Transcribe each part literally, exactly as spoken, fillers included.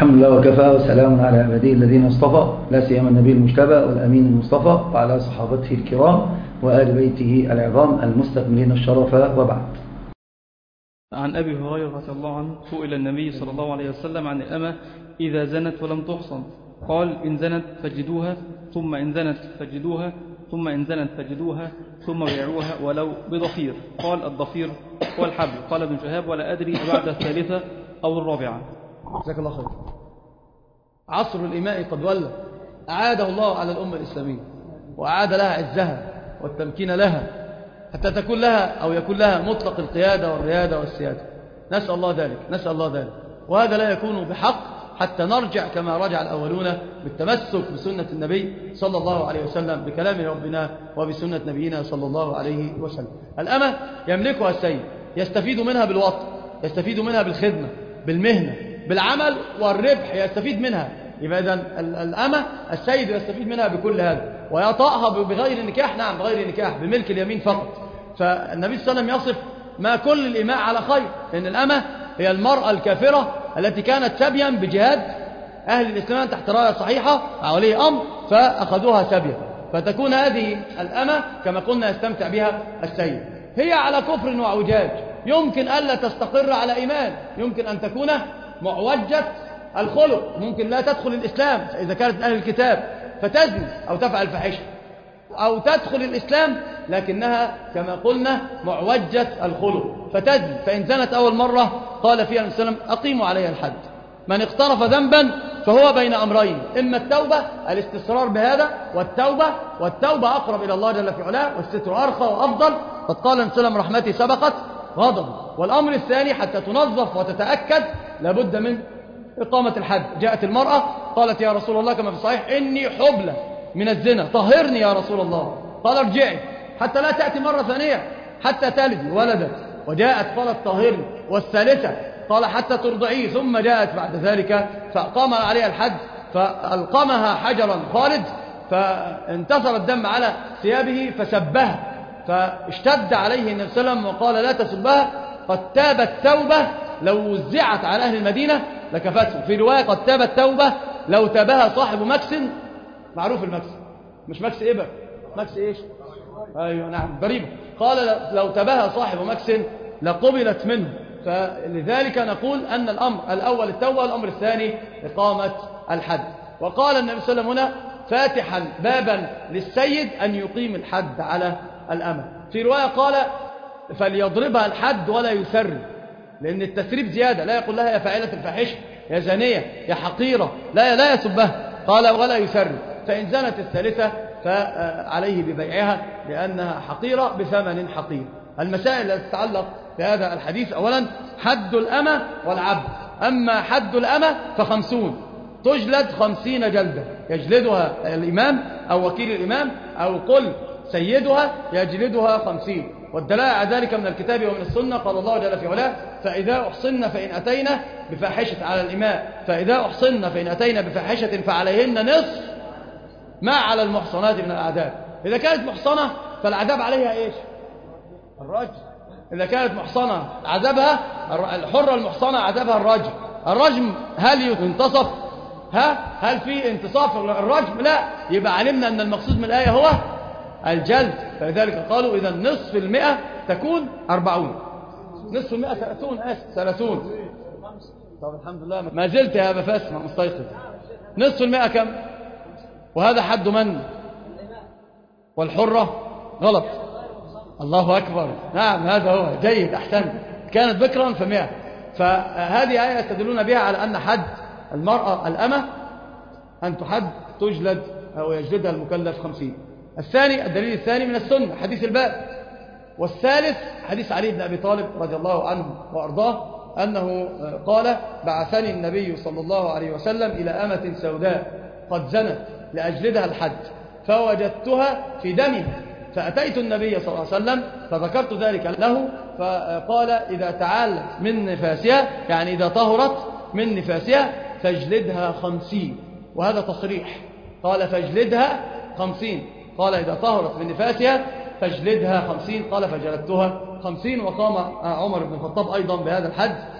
الحمد لله وكفى وسلام على عباده الذين اصطفى، لا سيما النبي المجتبى والأمين المصطفى وعلى صحابته الكرام وآل بيته العظام المستكملين الشرف، وبعد. عن أبي هريرة رضي الله عنه سئل النبي صلى الله عليه وسلم عن الأمة إذا زنت ولم تحصن، قال: إن زنت فجدوها، ثم إن زنت فجدوها، ثم إن زنت فجدوها، ثم بيعوها ولو بضفير. قال: الضفير هو الحبل. قال ابن شهاب: ولا أدري بعد الثالثة أو الرابعة. جزاك الله خير. عصر الإماء قد ولى، أعاده الله على الأمة الإسلامية وأعاد لها عزها والتمكين لها حتى تكون لها أو يكون لها مطلق القيادة والريادة والسيادة. نسأل الله ذلك، نسأل الله ذلك. وهذا لا يكون بحق حتى نرجع كما رجع الأولون بالتمسك بسنة النبي صلى الله عليه وسلم، بكلام ربنا وبسنة نبينا صلى الله عليه وسلم. الأمة يملكها السيد، يستفيد منها بالوطن، يستفيد منها بالخدمة، بالمهنة، بالعمل والربح، يستفيد منها. يبقى إذن الأمة السيد يستفيد منها بكل هذا، ويطأها بغير نكاح. نعم، بغير نكاح، بملك اليمين فقط. فالنبي صلى الله عليه وسلم يصف ما كل الإماء على خير، لأن الأمة هي المرأة الكافرة التي كانت سبيا بجهاد أهل الإسلام تحت راية صحيحة مع ولي أمر، فأخذوها سبيا، فتكون هذه الأمة كما قلنا يستمتع بها السيد. هي على كفر وعوجاج، يمكن ألا تستقر على إيمان، يمكن أن تكون معوجة الخلق، ممكن لا تدخل الإسلام إذا كانت أهل الكتاب فتزني أو تفعل فحشة، أو تدخل الإسلام لكنها كما قلنا معوجة الخلق فتزني. فإن زنت أول مرة قال فيها النبي صلى الله عليه وسلم: أقيموا عليها الحد. من اقترف ذنبا فهو بين أمرين، إما التوبة، الاستسرار بهذا والتوبة، والتوبة أقرب إلى الله جل في علاه، والستر أرخى وأفضل. قد قال النبي صلى الله عليه وسلم: رحمتي سبقت غضب. والأمر الثاني حتى تنظف وتتأكد لابد من إقامة الحد. جاءت المرأة قالت: يا رسول الله كما في الصحيح: إني حبلى من الزنا، طهرني يا رسول الله. قال: ارجعي حتى لا تأتي مرة ثانية حتى تلدي. ولدت وجاءت قالت: طهرني. والثالثة قال: حتى ترضعيه. ثم جاءت بعد ذلك فأقام عليها الحد، فألقمها حجرا خالد، فانتصر الدم على ثيابه فسبها، فاشتد عليه النبي صلى الله عليه وسلم وقال: لا تسبها، قد تابت توبة لو وزعت على أهل المدينة لكفتهم. في رواية: قد تابت توبة لو تابها صاحب مكس. معروف المكس، مش مكس إبر، مكس إيش؟ أيوة نعم، ضريبة. قال: لو تابها صاحب مكس لقبلت منه. فلذلك نقول أن الأمر الأول التوبة، والأمر الثاني إقامة الحد. وقال النبي صلى الله عليه وسلم هنا فاتحا بابا للسيد أن يقيم الحد على الأمة. في رواية قال: فليضربها الحد ولا يسر، لأن التسريب زيادة، لا يقول لها يا فاعلة الفاحشة، يا زانية، يا حقيرة، لا لا يسبها. قال: ولا يسر. فإن زنت الثالثة فعليه ببيعها لأنها حقيرة بثمن حقير. المسائل التي تتعلق بهذا الحديث: أولا حد الأمة والعبد. أما حد الأمة فخمسون، تجلد خمسين جلدة، يجلدها الإمام أو وكيل الإمام، أو قل سيدها يجلدها خمسين. والدلالة على ذلك من الكتاب ومن السنة. قال الله جل في علاه: فإذا أحصن فإن أتينا بفاحشة على الإماء، فإذا أحصن فإن أتينا بفاحشة فعليهن نصف ما على المحصنات من العذاب. إذا كانت محصنة فالعذاب عليها إيش؟ الرجم. إذا كانت محصنة عذابها الحرة المحصنة عذابها الرجم. الرجم هل ينتصف؟ ها؟ هل في انتصاف الرجم؟ لا. يبقى علمنا أن المقصود من الآية هو الجلد. فلذلك قالوا إذا نصف المئة تكون أربعون، نصف المئة ثلاثون، آسف ثلاثون. طب الحمد لله ما زلت يا أبا فاسم مستيقظ. نصف المئة كم؟ وهذا حد من؟ والحرة غلط. الله أكبر، نعم هذا هو، جيد، أحسن. كانت بكرا فمئة. فهذه آية يستدلون بها على أن حد المرأة الأمة أن تحد تجلد أو يجلدها المكلف خمسين. الثاني الدليل الثاني من السنة حديث الباب. والثالث حديث علي بن أبي طالب رضي الله عنه وأرضاه أنه قال: بعثني النبي صلى الله عليه وسلم إلى أمة سوداء قد زنت لأجلدها الحد، فوجدتها في دمها، فأتيت النبي صلى الله عليه وسلم فذكرت ذلك له، فقال: إذا تعالت من نفاسها، يعني إذا طهرت من نفاسها فاجلدها خمسين. وهذا تصريح، قال: فاجلدها خمسين. قال: إذا طهرت من نفاسها فاجلدها خمسين. قال: فجلدتها خمسين. وقام عمر بن الخطاب أيضا بهذا الحد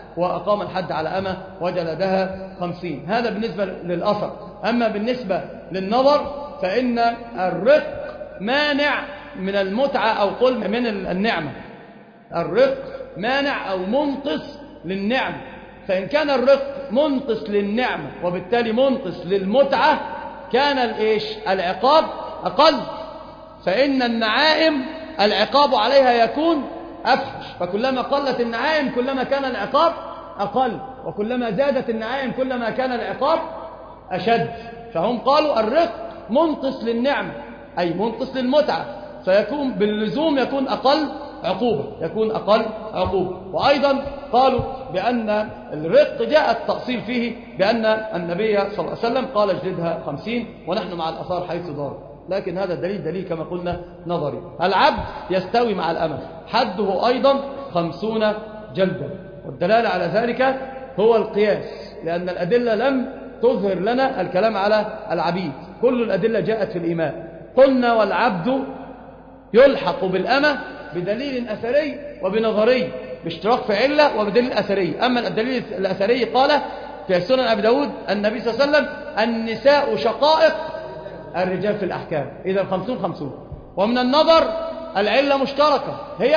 وأقام الحد على أمة وجلدها خمسين. هذا بالنسبة للأثر. أما بالنسبة للنظر فإن الرق مانع من المتعة أو قل من النعمة. الرق مانع أو منقص للنعمة، فإن كان الرق منقص للنعمة وبالتالي منقص للمتعة كان الإيش العقاب أقل، فإن النعائم العقاب عليها يكون أفحش، فكلما قلت النعائم كلما كان العقاب أقل، وكلما زادت النعائم كلما كان العقاب أشد. فهم قالوا الرق منقص للنعمة أي منقص للمتعة، فيكون باللزوم يكون أقل عقوبة يكون أقل عقوبة. وأيضا قالوا بأن الرق جاء التأصيل فيه بأن النبي صلى الله عليه وسلم قال اجلدها خمسين، ونحن مع الأثار حيث دار، لكن هذا الدليل دليل كما قلنا نظري. العبد يستوي مع الأمة، حده أيضا خمسون جلدا، والدلالة على ذلك هو القياس، لأن الأدلة لم تظهر لنا الكلام على العبيد، كل الأدلة جاءت في الإيماء. قلنا والعبد يلحق بالأمة بدليل أثري وبنظري، باشتراك في علة وبدليل أثري. أما الدليل الأثري قال في سنن أبي داود النبي صلى الله عليه وسلم النساء شقائق الرجال في الأحكام، إذا خمسون خمسون. ومن النظر العلة مشتركة هي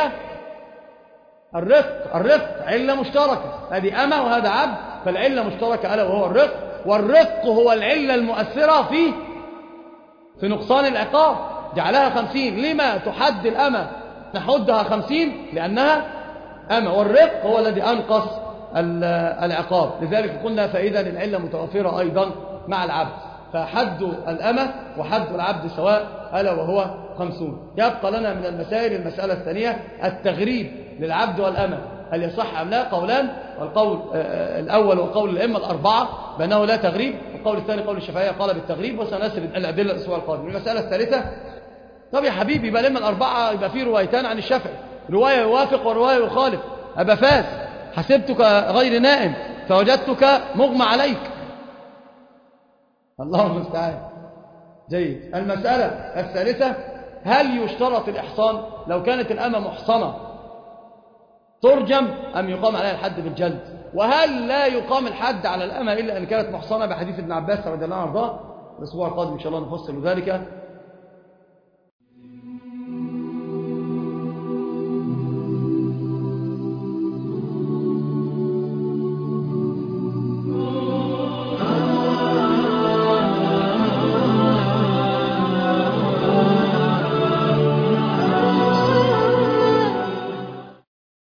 الرق، الرق علة مشتركة، هذه أمة وهذا عبد، فالعلة مشتركة ألا وهو الرق، والرق هو العلة المؤثرة في في نقصان العقاب، جعلها خمسين. لما تحد الأمة نحدها خمسين؟ لأنها أمة، والرق هو الذي أنقص العقاب، لذلك قلنا فإذا العلة متوفرة أيضا مع العبد، فحد الأمة وحد العبد سواء ألا وهو خمسون. يبقى لنا من المسائل المسألة الثانية التغريب للعبد والأمة، هل يصح أم لا؟ قولان، والقول الأول وقول الأئمة الأربعة بأنه لا تغريب، والقول الثاني قول الشافعية قال بالتغريب، وسنسرد الأدلة الأسبوع القادم. المسألة الثالثة، طب يا حبيبي يبقى الأئمة الأربعة يبقى فيه روايتان عن الشافعي، رواية يوافق ورواية يخالف، أبا فاز حسبتك غير نائم فوجدتك مغمى عليك. الله المستعان. جيد. المسألة الثالثة، هل يشترط الإحصان؟ لو كانت الأمة محصنة ترجم أم يقام عليها الحد بالجلد؟ وهل لا يقام الحد على الأمة إلا أن كانت محصنة بحديث ابن عباس رضي الله عنه وارضاه؟ الأسبوع القادم إن شاء الله نفصل ذلك.